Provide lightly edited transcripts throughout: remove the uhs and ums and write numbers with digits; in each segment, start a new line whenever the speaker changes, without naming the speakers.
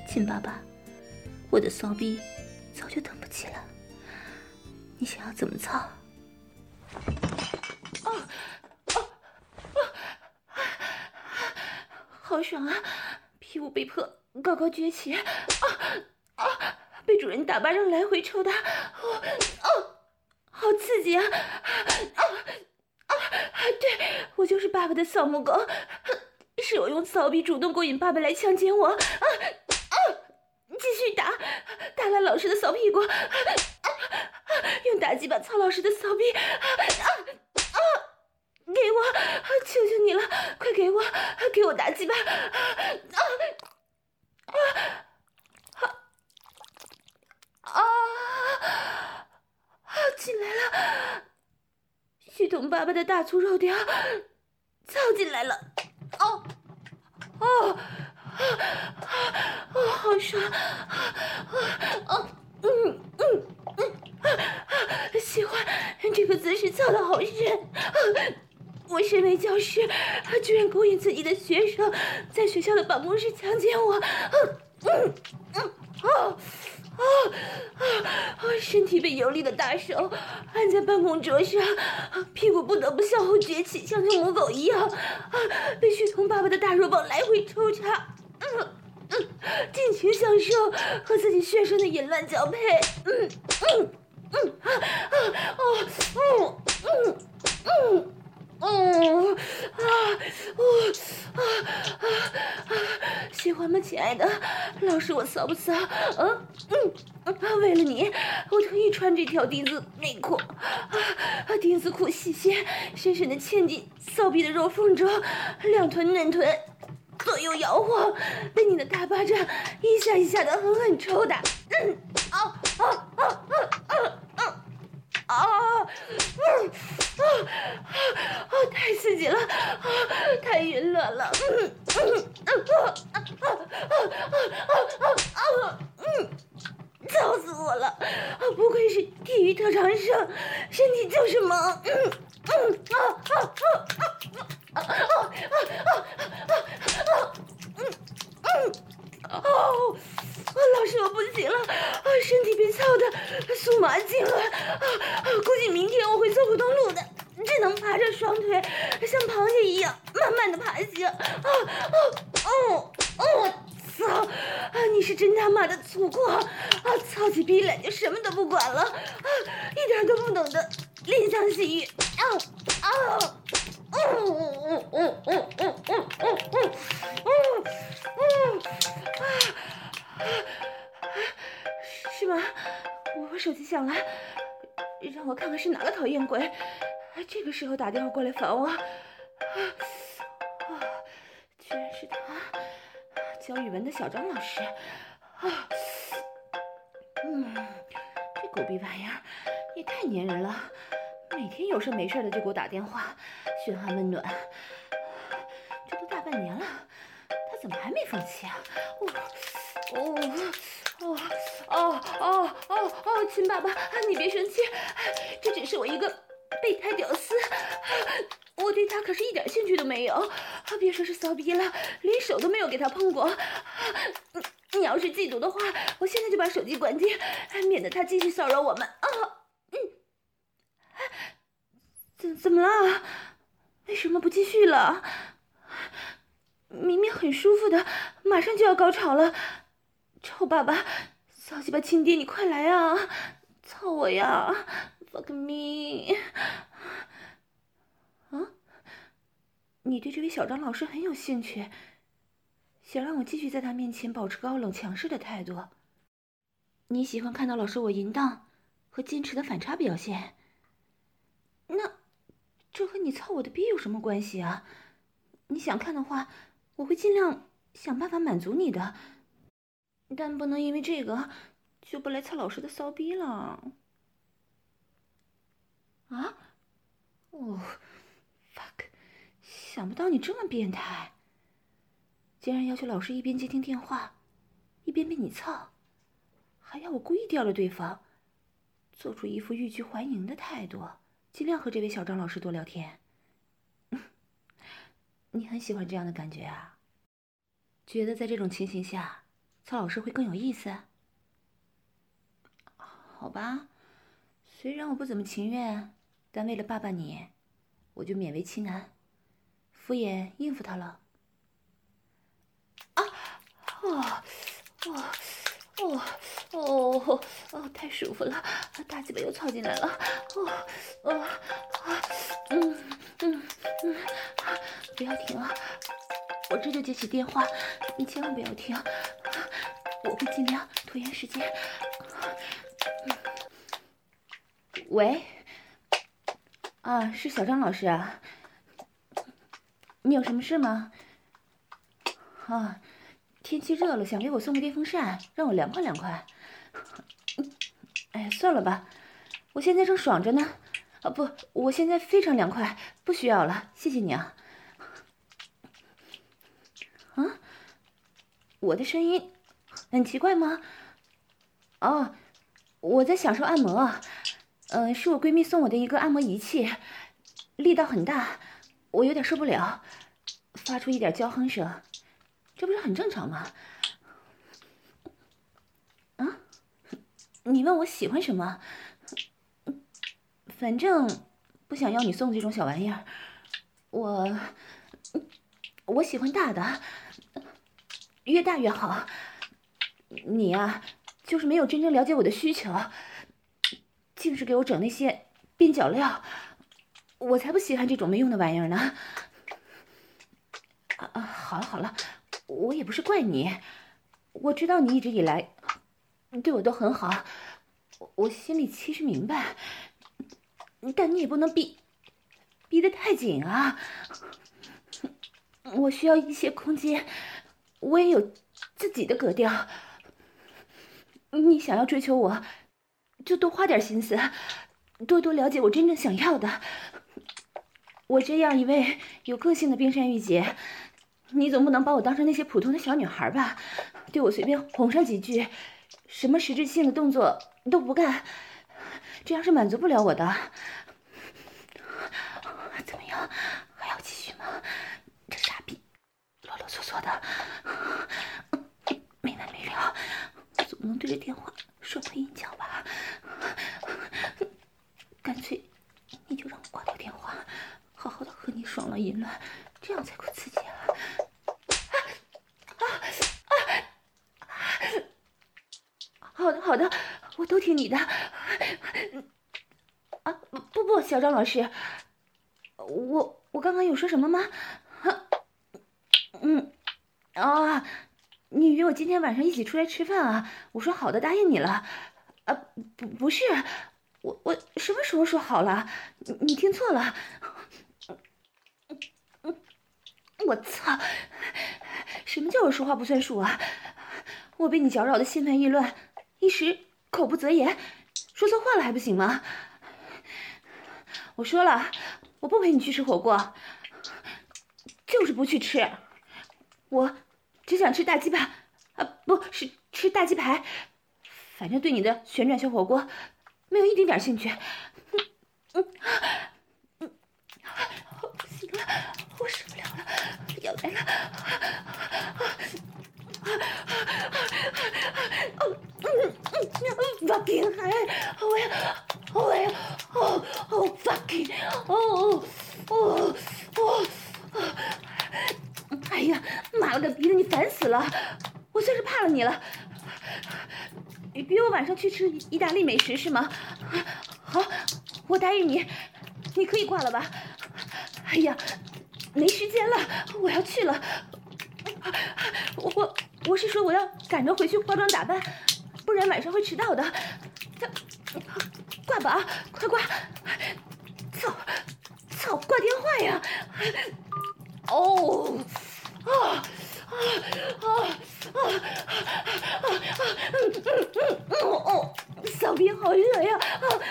亲爸爸，我的骚逼早就等不起了，你想要怎么操？好爽啊！屁股被迫高高撅起，被主人打巴掌来回抽打，好刺激啊！对，我就是爸爸的扫母狗，是我用骚逼主动勾引爸爸来强奸我，继续打烂老师的骚屁股，用打击把操老师的骚逼，给我，求求你了，快给我打击吧！进来了，旭东爸爸的大粗肉条操进来了，好爽，喜欢这个姿势，操得好深。我身为教师，居然勾引自己的学生，在学校的办公室强奸我，身体被有力的大手按在办公桌上，屁股不得不向后撅起，像条母狗一样，被旭东爸爸的大肉棒来回抽插，尽情享受和自己学生的淫乱交配，喜欢吗，亲爱的？老师，我骚不骚？为了你，我特意穿这条丁字内裤，丁字裤细线深深地嵌进骚逼的肉缝中，两臀嫩臀左右摇晃，被你的大巴掌一下一下的狠狠抽打，太刺激了，太淫乱了，操死我了！不愧是体育特长生，身体就是萌。老师，我不行了，身体被操的酥麻痉挛，估计明天我会走不动路的，只能爬着双腿，像螃蟹一样慢慢的爬行。操！你是真他妈的粗犷！操起逼来就什么都不管了，一点都不懂得怜香惜玉。是吗？我手机响了，让我看看是哪个讨厌鬼，这个时候打电话过来烦我。居然是他，教语文的小张老师。这狗逼玩意儿也太粘人了，每天有事没事的就给我打电话，嘘寒问暖。这都大半年了，他怎么还没放弃啊？亲爸爸，你别生气，这只是我一个备胎屌丝，我对他可是一点兴趣都没有，别说是骚逼了，连手都没有给他碰过。你要是嫉妒的话，我现在就把手机关机，免得他继续骚扰我们。怎么了？为什么不继续了？明明很舒服的，马上就要高潮了。臭爸爸，骚鸡巴亲爹，你快来啊！操我呀 ！Fuck me！ 你对这位小张老师很有兴趣，想让我继续在他面前保持高冷强势的态度。你喜欢看到老师我淫荡和坚持的反差表现？那这和你操我的逼有什么关系啊？你想看的话，我会尽量想办法满足你的，但不能因为这个就不来操老师的骚逼了。fuck！ 想不到你这么变态，竟然要求老师一边接听电话，一边被你操，还要我故意钓了对方，做出一副欲拒还迎的态度，尽量和这位小张老师多聊天。你很喜欢这样的感觉啊？觉得在这种情形下曹老师会更有意思。好吧，虽然我不怎么情愿，但为了爸爸你，我就勉为其难，敷衍应付他了。啊，哦，哦，哦，哦，太舒服了，大鸡巴又凑进来了，不要停啊！我这就接起电话，你千万不要停，我会尽量拖延时间。喂，啊，是小张老师啊，你有什么事吗？啊，天气热了，想给我送个电风扇，让我凉快凉快。哎，算了吧，我现在正爽着呢。啊不，我现在非常凉快，不需要了，谢谢你啊。啊，我的声音很奇怪吗？哦，我在享受按摩。是我闺蜜送我的一个按摩仪器，力道很大，我有点受不了，发出一点娇哼声，这不是很正常吗？啊，你问我喜欢什么？反正不想要你送这种小玩意儿，我喜欢大的，越大越好。你呀，就是没有真正了解我的需求，净是给我整那些边角料，我才不稀罕这种没用的玩意儿呢。好了好了，我也不是怪你，我知道你一直以来对我都很好，我心里其实明白，但你也不能逼得太紧啊。我需要一些空间，我也有自己的格调。你想要追求我，就多花点心思，多多了解我真正想要的。我这样一位有个性的冰山玉姐，你总不能把我当成那些普通的小女孩吧？对我随便哄上几句，什么实质性的动作都不干，这样是满足不了我的。怎么样，还要继续吗？这傻逼啰啰嗦嗦的，没完没了，总不能对着电话说回音脚吧？干脆你就让我挂掉电话，好好的和你爽了淫乱，这样才够刺激啊！好的好的，我都听你的。啊不，小张老师，我刚刚有说什么吗？你约我今天晚上一起出来吃饭啊？我说好的，答应你了。不是，我什么时候说好了？你听错了。我操！什么叫我说话不算数啊？我被你搅扰的心烦意乱，一时口不择言，说错话了还不行吗？我说了，我不陪你去吃火锅，就是不去吃。我只想吃大鸡巴，不是吃大鸡排。反正对你的旋转小火锅没有一丁点兴趣。不行了，我受不了了，要来了！fucking 我要fucking 哎呀，妈了个逼的，你烦死了！我算是怕了你了。约我晚上去吃意大利美食是吗？好，我答应你，你可以挂了吧？哎呀，没时间了，我要去了。我是说我要赶着回去化妆打扮，不然晚上会迟到的。挂吧，快挂！操，挂电话呀！小兵好热呀！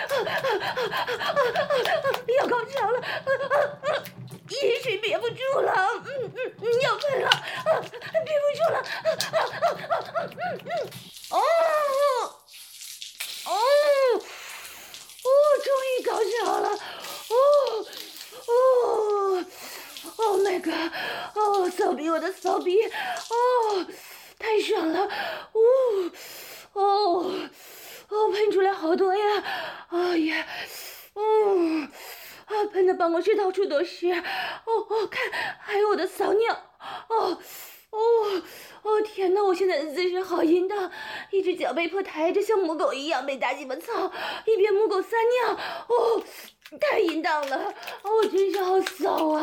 要高潮了，饮水憋不住了，要喷了，憋不住了，终于高潮了，Oh my god！骚逼，我的骚逼！太太爽了！喷出来好多呀！哦耶！喷的办公室到处都是！看，还有我的骚尿！天哪！我现在的姿势好淫荡，一只脚被迫抬着，像母狗一样被大鸡巴操，一边母狗撒尿，太淫荡了！真是好骚啊！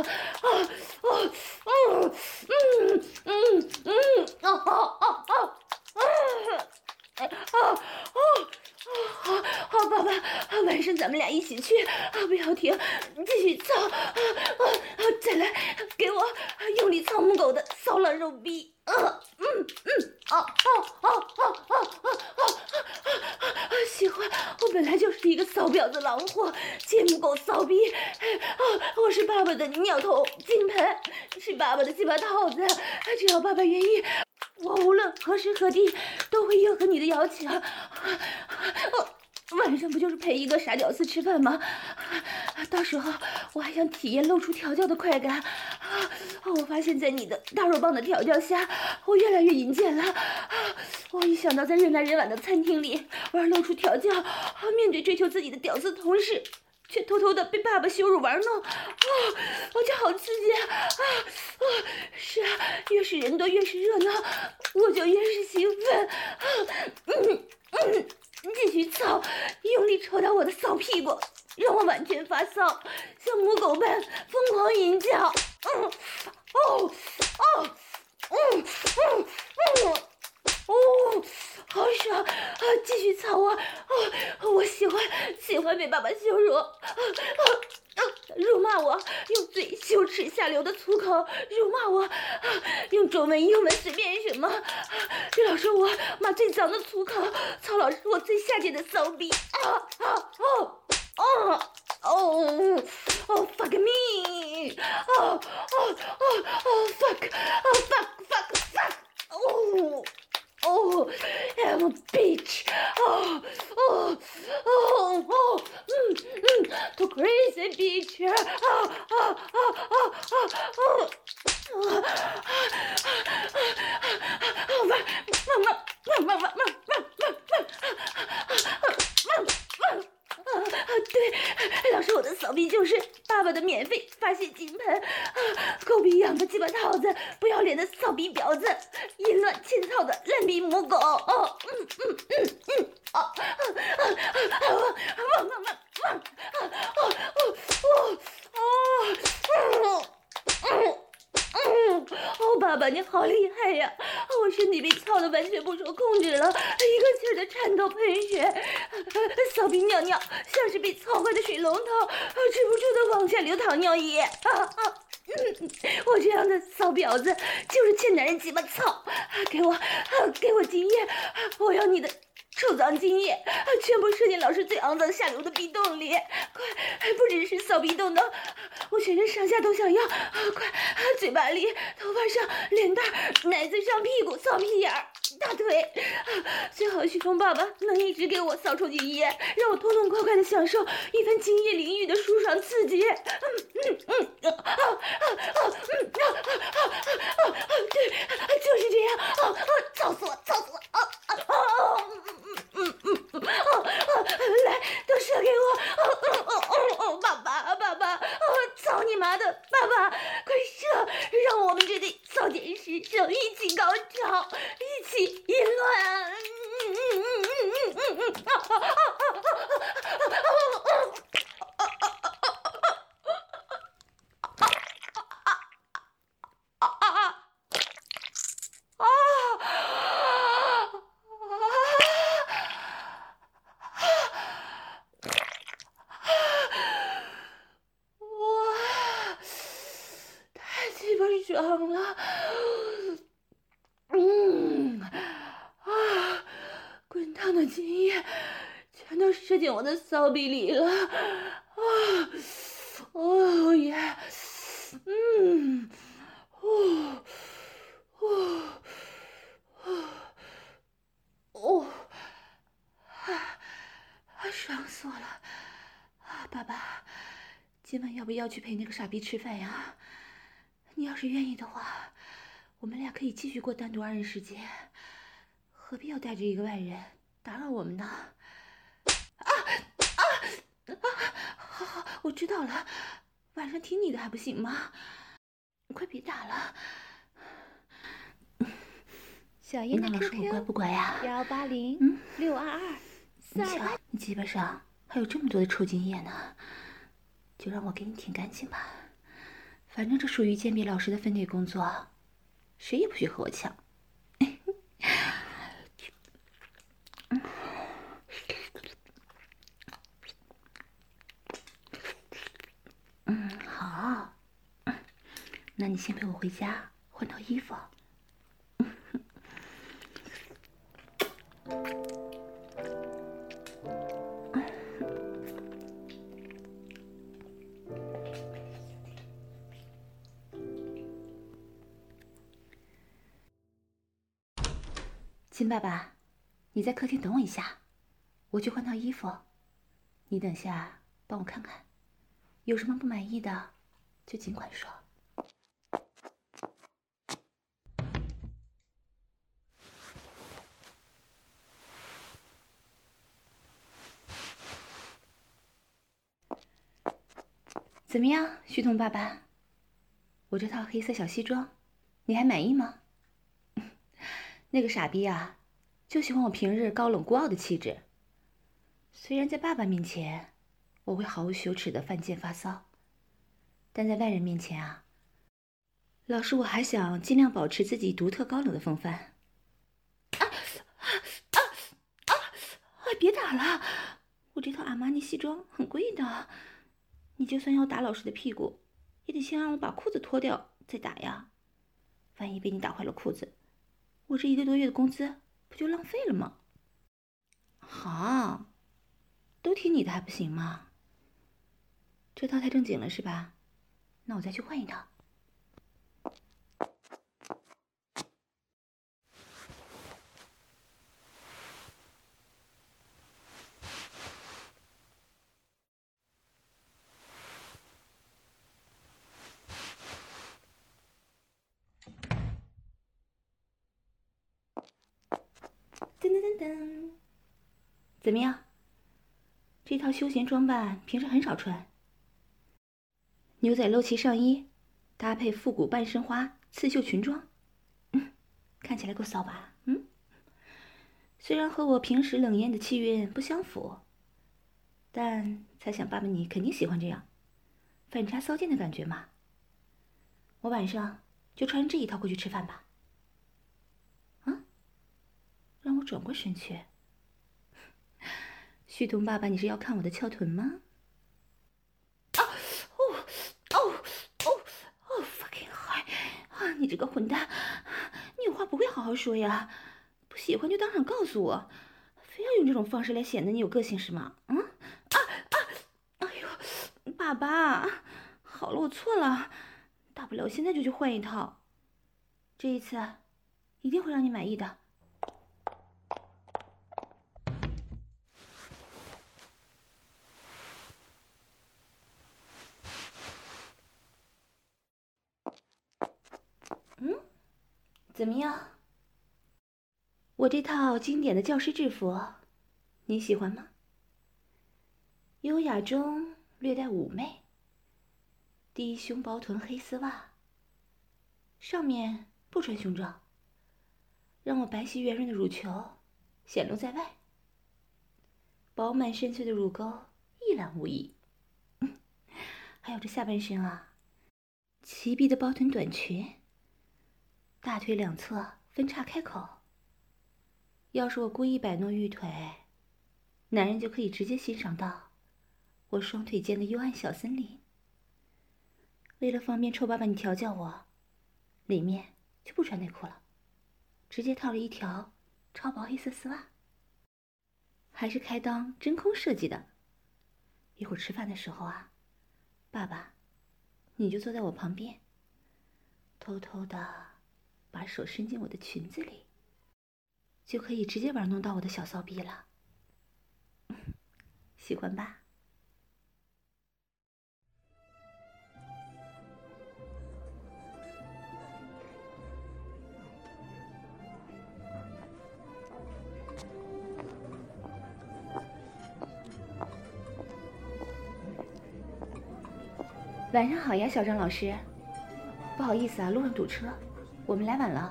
好，爸爸，晚上咱们俩一起去，不要停，继续操，再来，给我用力操母狗的骚浪肉逼，喜欢，我本来就是一个骚婊子狼货，接母狗骚逼，我是爸爸的尿头金盆，是爸爸的鸡巴套子，只要爸爸愿意，我无论何时何地都会应和你的邀请。晚上不就是陪一个傻屌丝吃饭吗？到时候我还想体验露出调教的快感。我发现在你的大肉棒的调教下，我越来越淫贱了。我一想到在人来人往的餐厅里玩露出调教，面对追求自己的屌丝同事，却偷偷的被爸爸羞辱玩弄，我就好刺激啊！是啊，越是人多越是热闹，我就越是兴奋。继续操，用力抽到我的骚屁股，让我完全发骚，像母狗般疯狂淫叫。好爽啊！继续操我！我喜欢被爸爸羞辱，辱骂我，用最羞耻下流的粗口辱骂我，用中文英文随便什么，对老师我骂最脏的粗口，曹老师我最下贱的骚逼fuck me fuck I'm a bitch too crazy bitch对，老师，我的骚逼就是爸爸的免费发泄金盆，狗逼养的鸡巴套子，不要脸的骚逼婊子，淫乱欠操的烂逼母狗。爸爸你好厉害呀！我身体被操的完全不受控制了，一个劲儿的颤抖喷血，骚逼尿尿像是被操坏的水龙头，止不住的往下流淌尿液。我这样的骚婊子就是欠男人鸡巴操，给我精液，我要你的臭脏精液全部射进老师最肮脏下流的逼洞里，快！不只是骚逼洞洞，我全身上下都想要，快！嘴巴里、头发上、脸蛋、奶子上、屁股、骚屁眼儿、大腿，最好徐峰爸爸能一直给我骚出精液，让我痛痛快快的享受一番精液淋浴的舒爽刺激。对，就是这样，操死我，操死我！来，都射给我！爸爸，操你妈的！爸爸，快射，让我们这对骚贱师生一起高潮，一起淫乱！爽了，滚烫的精液全都射进我的骚逼里了，哦耶，爽死我了！爸爸，今晚要不要去陪那个傻逼吃饭呀？你要是愿意的话， 我们俩可以继续过单独2人世界，何必要带着一个外人打扰我们呢？好，我知道了，晚上听你的还不行吗？快别打了。
小燕的
QQ 我乖不乖呀
180622428。
你鸡巴上还有这么多的臭精液呢，就让我给你舔干净吧。反正这属于鉴别老师的分内工作，谁也不许和我抢。好，那你先陪我回家换套衣服。金爸爸，你在客厅等我一下，我去换套衣服。你等下帮我看看，有什么不满意的就尽管说。怎么样，旭东爸爸？我这套黑色小西装，你还满意吗？那个傻逼啊，就喜欢我平日高冷孤傲的气质。虽然在爸爸面前，我会毫无羞耻的犯贱发骚，但在外人面前啊，老师我还想尽量保持自己独特高冷的风范。别打了，我这套阿玛尼西装很贵的，你就算要打老师的屁股，也得先让我把裤子脱掉再打呀。万一被你打坏了裤子，我这1个多月的工资不就浪费了吗？好，都听你的还不行吗？这套太正经了是吧？那我再去换一套。噔噔噔噔，怎么样？这套休闲装扮平时很少穿，牛仔露脐上衣搭配复古半身花刺绣裙装，看起来够骚吧？虽然和我平时冷艳的气韵不相符，但猜想爸爸你肯定喜欢这样反差骚贱的感觉嘛。我晚上就穿这一套过去吃饭吧。让我转过身去。旭东爸爸，你是要看我的翘臀吗？fucking high！ 啊，你这个混蛋，你有话不会好好说呀？不喜欢就当场告诉我，非要用这种方式来显得你有个性是吗？哎呦，爸爸，好了，我错了，大不了我现在就去换一套，这一次一定会让你满意的。怎么样？我这套经典的教师制服，你喜欢吗？优雅中略带妩媚，低胸薄臀黑丝袜，上面不穿胸罩，让我白皙圆润的乳球显露在外，饱满深邃的乳沟一览无遗。还有这下半身啊，齐臂的包臀短裙，大腿两侧分叉开口。要是我故意摆弄玉腿，男人就可以直接欣赏到我双腿间的幽暗小森林。为了方便臭爸爸你调教我，里面就不穿内裤了，直接套了一条超薄黑色丝袜，还是开裆真空设计的。一会儿吃饭的时候啊，爸爸你就坐在我旁边，偷偷的把手伸进我的裙子里，就可以直接玩弄到我的小骚逼了。喜欢吧？ 晚上好呀，小张老师。不好意思啊，路上堵车，我们来晚了。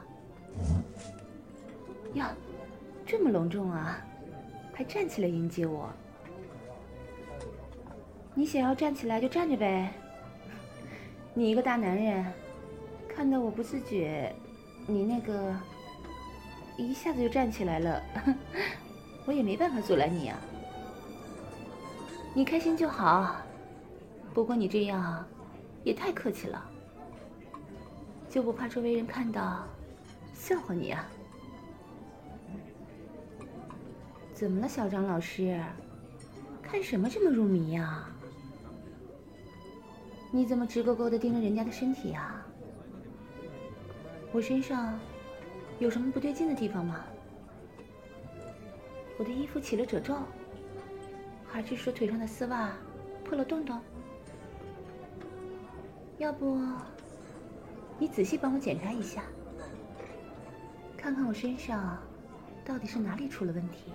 哟，这么隆重啊，还站起来迎接我。你想要站起来就站着呗。你一个大男人，看到我不自觉，你那个一下子就站起来了，我也没办法阻拦你啊。你开心就好，不过你这样也太客气了，就不怕周围人看到笑话你啊？怎么了，小张老师？看什么这么入迷呀？你怎么直勾勾地盯着人家的身体啊？我身上有什么不对劲的地方吗？我的衣服起了褶皱，还是说腿上的丝袜破了洞洞？要不你仔细帮我检查一下，看看我身上到底是哪里出了问题？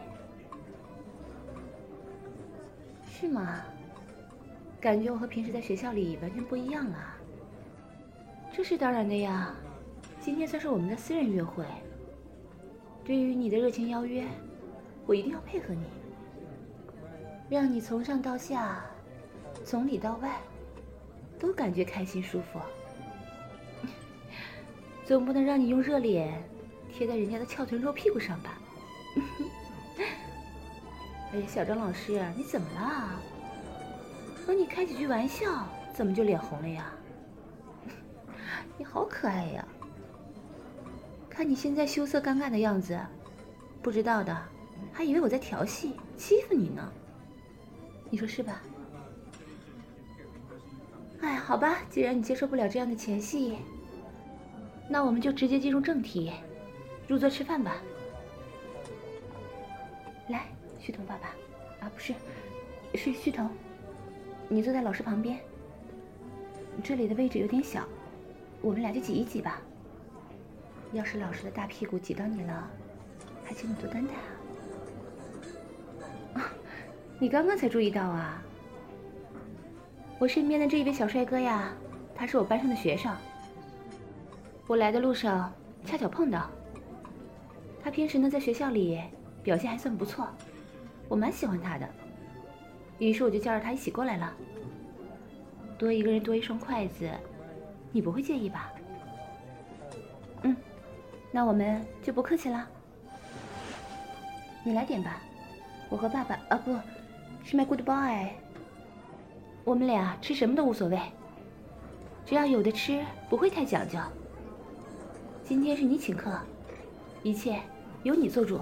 是吗？感觉我和平时在学校里完全不一样了。这是当然的呀，今天算是我们的私人约会。对于你的热情邀约，我一定要配合你，让你从上到下，从里到外，都感觉开心舒服。总不能让你用热脸贴在人家的翘臀肉屁股上吧？哎呀，小张老师，你怎么了？和你开几句玩笑，怎么就脸红了呀？你好可爱呀！看你现在羞涩尴尬的样子，不知道的还以为我在调戏欺负你呢。你说是吧？哎，好吧，既然你接受不了这样的前戏，那我们就直接进入正题，入座吃饭吧。来，旭彤爸爸，啊，不是，是旭彤，你坐在老师旁边，这里的位置有点小，我们俩就挤一挤吧。要是老师的大屁股挤到你了，还请你多担待啊。啊，你刚刚才注意到啊？我身边的这一位小帅哥呀，他是我班上的学生。我来的路上恰巧碰到。他平时呢在学校里表现还算不错，我蛮喜欢他的。于是我就叫着他一起过来了。多一个人多一双筷子，你不会介意吧？嗯，那我们就不客气了。你来点吧，我和爸爸啊不，是 my good boy。我们俩吃什么都无所谓，只要有的吃，不会太讲究。今天是你请客，一切由你做主。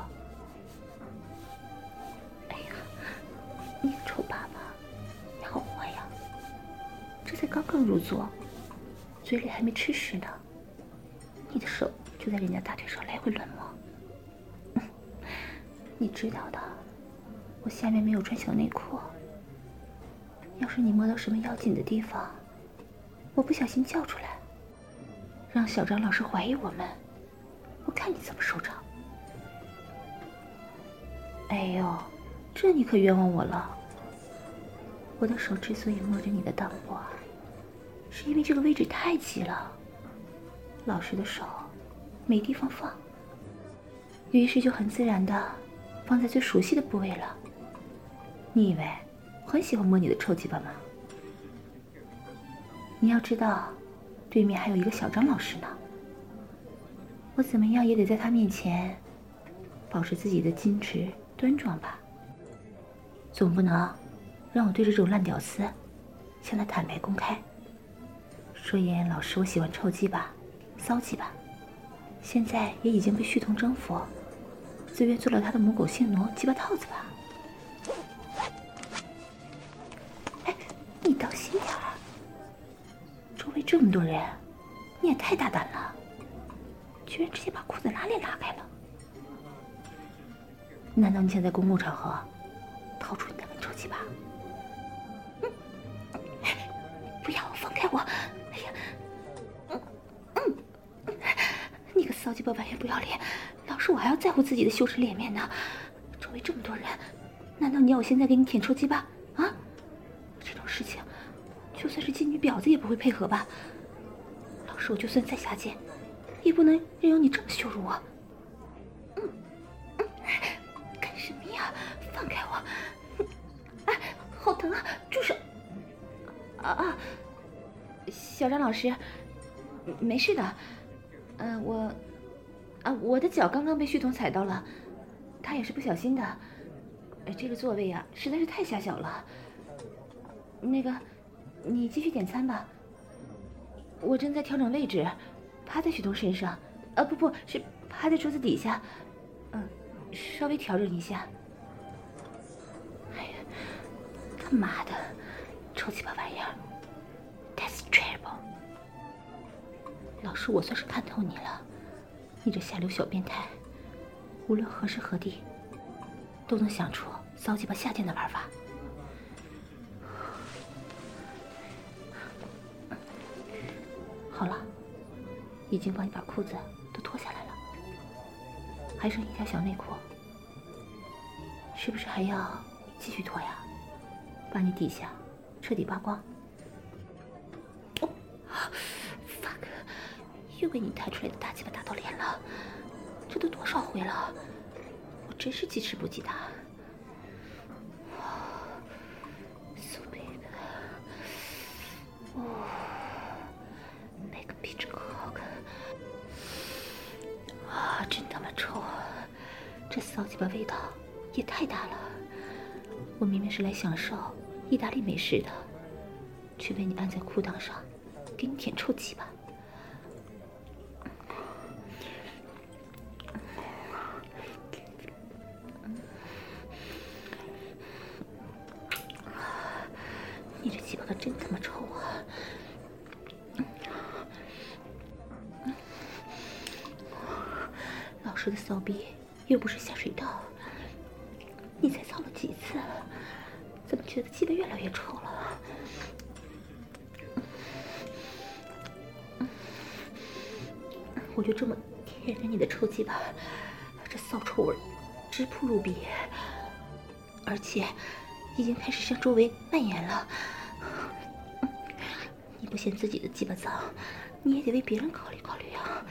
哎呀，你个臭爸爸，你好坏呀！这才刚刚入座，嘴里还没吃屎呢，你的手就在人家大腿上来回乱摸。你知道的，我下面没有穿小内裤。要是你摸到什么要紧的地方，我不小心叫出来，让小张老师怀疑我们，我看你怎么收场。哎呦，这你可冤枉我了。我的手之所以摸着你的裆部，是因为这个位置太挤了，老师的手没地方放，于是就很自然的放在最熟悉的部位了。你以为我很喜欢摸你的臭鸡巴吗？你要知道，对面还有一个小张老师呢。我怎么样也得在他面前保持自己的矜持端庄吧，总不能让我对着这种烂屌丝向他坦白公开，说严老师我喜欢臭鸡巴、骚鸡巴，现在也已经被旭彤征服，自愿做了他的母狗性奴鸡巴套子吧。哎，你当心点儿，周围这么多人，你也太大胆了，居然直接把裤子拉链拉开了。难道你想在公共场合掏出你的臭鸡巴？不要，放开我！哎呀，你个骚鸡巴，完全不要脸！老师，我还要在乎自己的羞耻脸面呢。周围这么多人，难道你要我现在给你舔臭鸡巴啊？这种事情就算是妓女婊子也不会配合吧？老师，我就算再下贱，也不能任由你这么羞辱我。干什么呀？放开我！哎，好疼啊！住手！小张老师，没事的。我的脚刚刚被旭彤踩到了，他也是不小心的。这个座位啊，实在是太狭小了。那个，你继续点餐吧。我正在调整位置，趴在旭彤身上。不是趴在桌子底下。稍微调整一下。哎呀，他妈的，臭鸡巴玩意儿 ！That's terrible。老师，我算是看透你了，你这下流小变态，无论何时何地，都能想出骚鸡巴下贱的玩法。好了，已经帮你把裤子都脱下来了，还剩一条小内裤，是不是还要继续脱呀？把你底下彻底扒光。fuck， 又被你弹出来的大鸡巴打到脸了，这都多少回了？我真是记吃不记打。So big， make a bitch cock。真他妈臭！这骚鸡巴味道也太大了。我明明是来享受意大利美食的，却被你按在裤裆上，给你舔臭鸡巴。你这鸡巴可真他妈臭啊！老师的骚逼又不是下水道，你才操了几次？怎么觉得鸡巴越来越臭了？我就这么舔着你的臭鸡巴，这骚臭味直扑入鼻，而且已经开始向周围蔓延了。你不嫌自己的鸡巴脏，你也得为别人考虑考虑啊！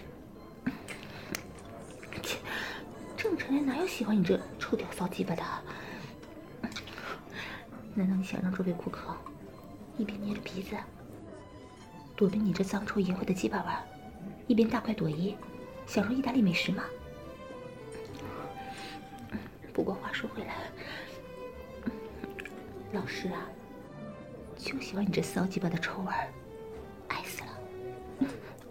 切，正常人哪有喜欢你这臭屌骚鸡巴的？难道你想让这位顾客一边捏着鼻子躲着你这脏臭淫秽的鸡巴玩，一边大快朵颐享受意大利美食吗？不过话说回来，老师啊，就喜欢你这骚鸡巴的臭味儿，爱死了！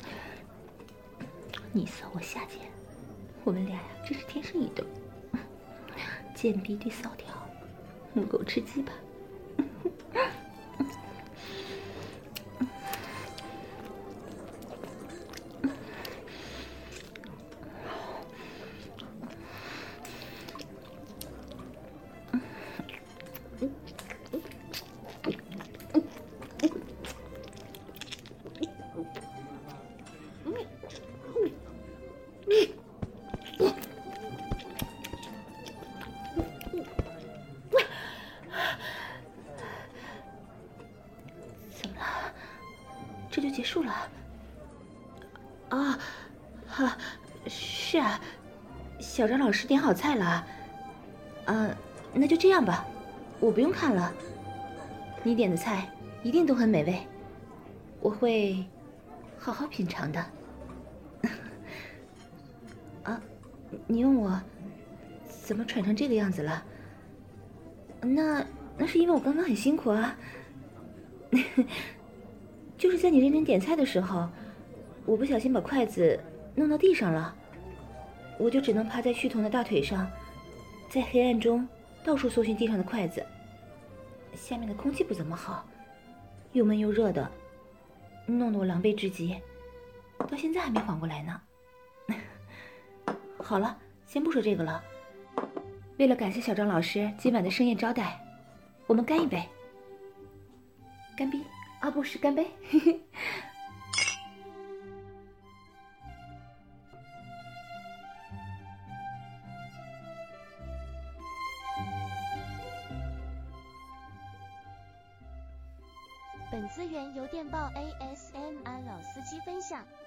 你骚我下贱，我们俩呀真是天生一对，贱逼对骚条，母狗吃鸡巴。怎么了？这就结束了？是啊，小张老师点好菜了。那就这样吧，我不用看了。你点的菜一定都很美味，我会好好品尝的。你问我怎么喘成这个样子了？那是因为我刚刚很辛苦啊。就是在你认真点菜的时候，我不小心把筷子弄到地上了，我就只能趴在旭彤的大腿上，在黑暗中到处搜寻地上的筷子。下面的空气不怎么好，又闷又热的，弄得我狼狈至极，到现在还没缓过来呢。好了，先不说这个了。为了感谢小张老师今晚的盛宴招待，我们干一杯。干杯啊，不是干杯。
本资源由电报 ASMR 老司机分享。